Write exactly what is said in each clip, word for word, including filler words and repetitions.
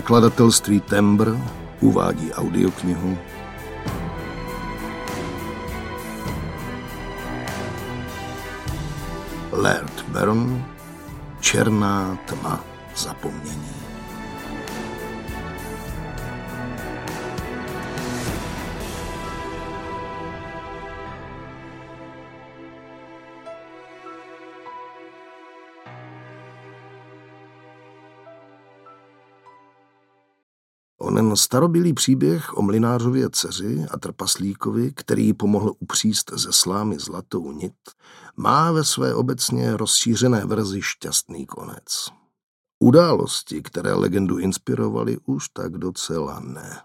Nakladatelství Tembr uvádí audioknihu Laird Barron, Černá tma zapomnění. Onen starobylý příběh o mlynářově dceři a trpaslíkovi, který pomohl upříst ze slámy zlatou nit, má ve své obecně rozšířené verzi šťastný konec. Události, které legendu inspirovaly, už tak docela ne.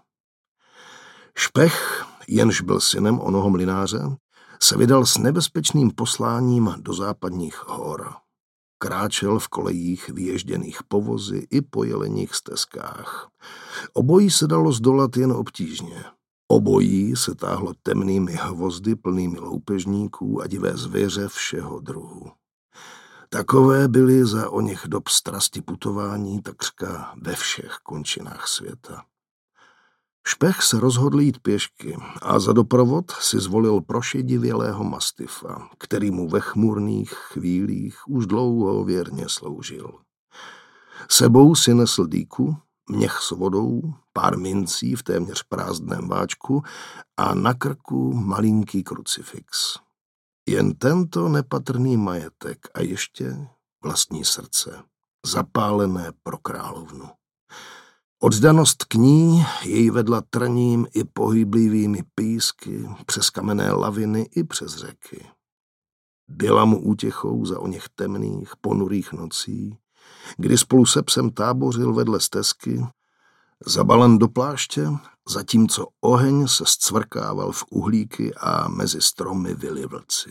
Špech, jenž byl synem onoho mlynáře, se vydal s nebezpečným posláním do západních hor. Kráčel v kolejích vyježděných po vozy i po jeleních stezkách. Obojí se dalo zdolat jen obtížně. Obojí se táhlo temnými hvozdy plnými loupežníků a divé zvěře všeho druhu. Takové byly za oněch dob strasti putování takřka ve všech končinách světa. Špech se rozhodl jít pěšky a za doprovod si zvolil prošedivělého mastifa, který mu ve chmurných chvílích už dlouho věrně sloužil. Sebou si nesl dýku, měch s vodou, pár mincí v téměř prázdném váčku a na krku malinký krucifix. Jen tento nepatrný majetek a ještě vlastní srdce, zapálené pro královnu. Oddanost k ní jej vedla trním i pohyblivými písky, přes kamenné laviny i přes řeky. Byla mu útěchou za oněch temných, ponurých nocí, kdy spolu se psem tábořil vedle stezky, zabalen do pláště, zatímco oheň se zcvrkával v uhlíky a mezi stromy vyli vlci.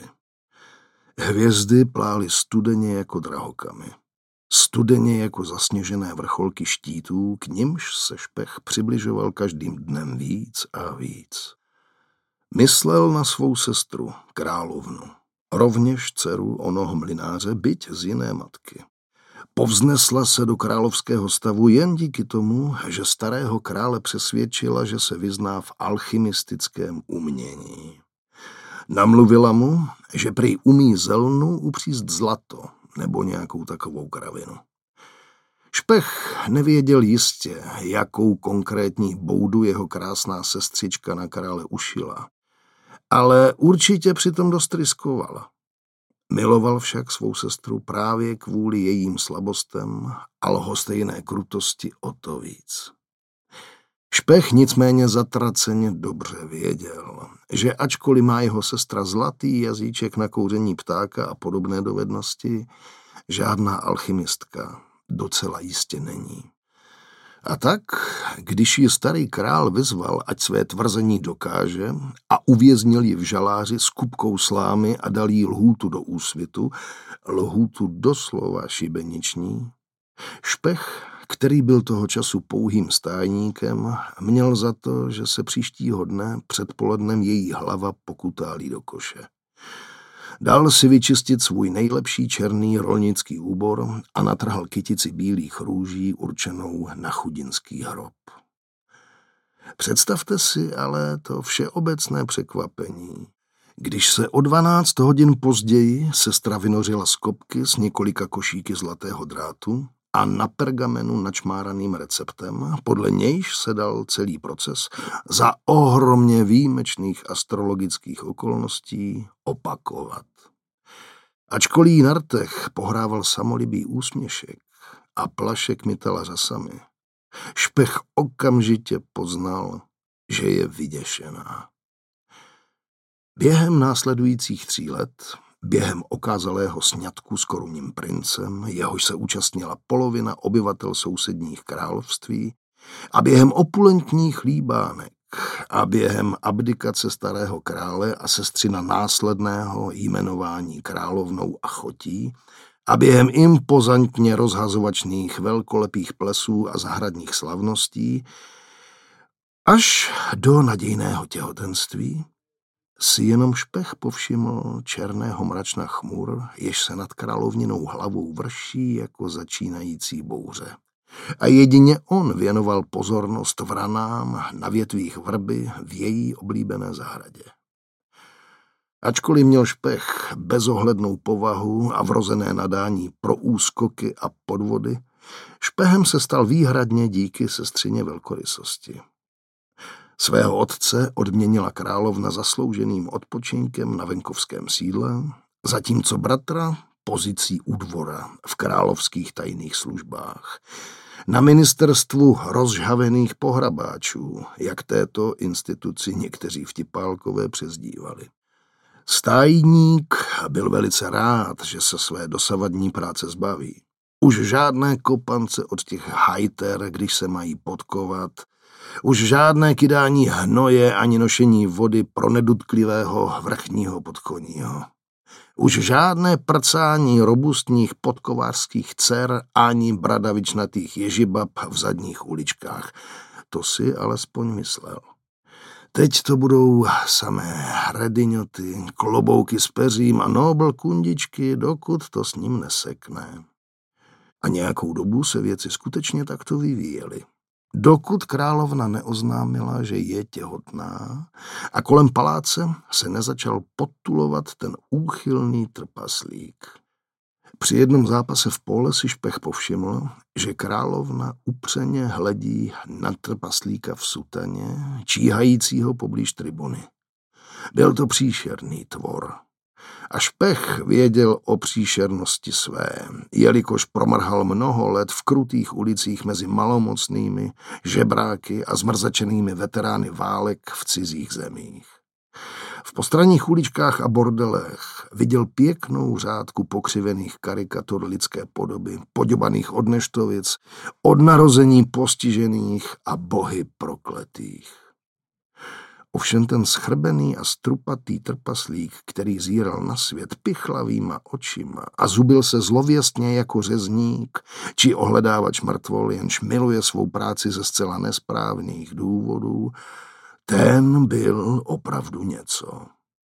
Hvězdy plály studeně jako drahokamy. Studeně jako zasněžené vrcholky štítů, k nimž se Špech přibližoval každým dnem víc a víc. Myslel na svou sestru, královnu, rovněž dceru onoho mlynáře, byť z jiné matky. Povznesla se do královského stavu jen díky tomu, že starého krále přesvědčila, že se vyzná v alchymistickém umění. Namluvila mu, že prý umí zelnu upříst zlato, nebo nějakou takovou kravinu. Špech nevěděl jistě, jakou konkrétní boudu jeho krásná sestřička na krále ušila, ale určitě přitom dost riskovala. Miloval však svou sestru právě kvůli jejím slabostem a lhostejné krutosti o to víc. Špech nicméně zatraceně dobře věděl, že ačkoliv má jeho sestra zlatý jazyček na kouření ptáka a podobné dovednosti, žádná alchymistka docela jistě není. A tak, když ji starý král vyzval, ať své tvrzení dokáže a uvěznil ji v žaláři s kupkou slámy a dal jí lhůtu do úsvitu, lhůtu doslova šibeniční, Špech, který byl toho času pouhým stájníkem, měl za to, že se příštího dne předpolednem její hlava pokutálí do koše. Dal si vyčistit svůj nejlepší černý rolnický úbor a natrhal kytici bílých růží určenou na chudinský hrob. Představte si ale to všeobecné překvapení, když se o dvanáct hodin později sestra vynořila z kopky s několika košíky zlatého drátu a na pergamenu načmáraným receptem, podle nějž se dal celý proces za ohromně výjimečných astrologických okolností opakovat. Ačkoliv jí na rtech pohrával samolibý úsměšek a plašek mytala řasami, Špech okamžitě poznal, že je vyděšená. Během následujících tří let, během okázalého sňatku s korunním princem, jehož se účastnila polovina obyvatel sousedních království, a během opulentních líbánek a během abdikace starého krále a sestřina následného jmenování královnou a chotí a během impozantně rozhazovačných velkolepých plesů a zahradních slavností až do nadějného těhotenství si jenom Špech povšiml černého mračna chmur, jež se nad královninou hlavou vrší jako začínající bouře. A jedině on věnoval pozornost vranám na větvích vrby v její oblíbené zahradě. Ačkoliv měl Špech bezohlednou povahu a vrozené nadání pro úskoky a podvody, Špehem se stal výhradně díky sestřině velkorysosti. Svého otce odměnila královna zaslouženým odpočinkem na venkovském sídle, zatímco bratra pozicí u dvora v královských tajných službách, na ministerstvu rozžhavených pohrabáčů, jak této instituci někteří vtipálkové přezdívali. Stájník byl velice rád, že se své dosavadní práce zbaví. Už žádné kopance od těch hajter, když se mají podkovat, už žádné kydání hnoje ani nošení vody pro nedutklivého vrchního podkoního. Už žádné prcání robustních podkovářských dcer ani bradavičnatých ježibab v zadních uličkách. To si alespoň myslel. Teď to budou samé hrediňoty, klobouky s peřím a nobl kundičky, dokud to s ním nesekne. A nějakou dobu se věci skutečně takto vyvíjely. Dokud královna neoznámila, že je těhotná a kolem paláce se nezačal podtulovat ten úchylný trpaslík. Při jednom zápase v pole si Špech povšiml, že královna upřeně hledí na trpaslíka v sutaně, číhajícího poblíž tribuny. Byl to příšerný tvor. A Špech věděl o příšernosti své, jelikož promrhal mnoho let v krutých ulicích mezi malomocnými, žebráky a zmrzačenými veterány válek v cizích zemích. V postranních uličkách a bordelech viděl pěknou řádku pokřivených karikatur lidské podoby, poďobaných od neštovic, od narození postižených a bohy prokletých. Ovšem ten schrbený a strupatý trpaslík, který zíral na svět pichlavýma očima a zubil se zlověstně jako řezník či ohledávač mrtvol, jenž miluje svou práci ze zcela nesprávných důvodů, ten byl opravdu něco.